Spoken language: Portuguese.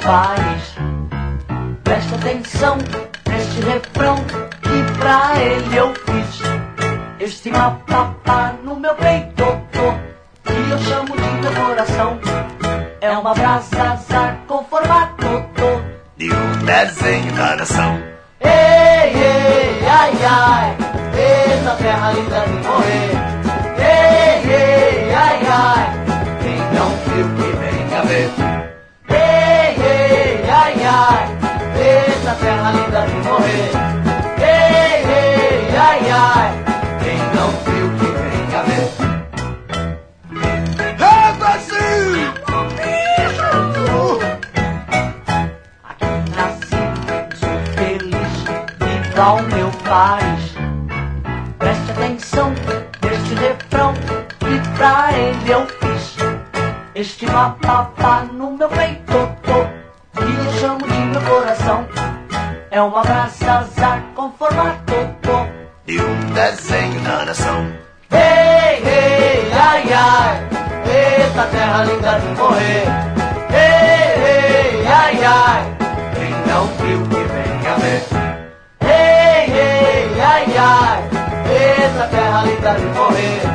país. Presta atenção neste refrão que pra ele eu fiz. Este mapapá no meu peito, que eu chamo de meu coração. É uma brasa com formato de um desenho da nação. Ei, ei, ai, ai, essa terra linda de morrer. Ei, ei, ai, ai, quem não viu que venha ver. Ei, ei, ai, ai, essa terra linda de morrer. Ei, ei, ai, ai, quem não viu que venha ver. É Brasil! Aqui nasci, sou feliz, viva o meu país. Preste atenção neste refrão que pra ele eu fiz. Este mapapá no meu peito, que eu chamo de meu coração. É uma brasa com formato de um desenho da nação. Ei, ei, ai, ai, eita terra linda de morrer. Ei, ei, ai, ai, quem não viu que venha ver. Ei, ei, ai, ai, eita terra linda de morrer.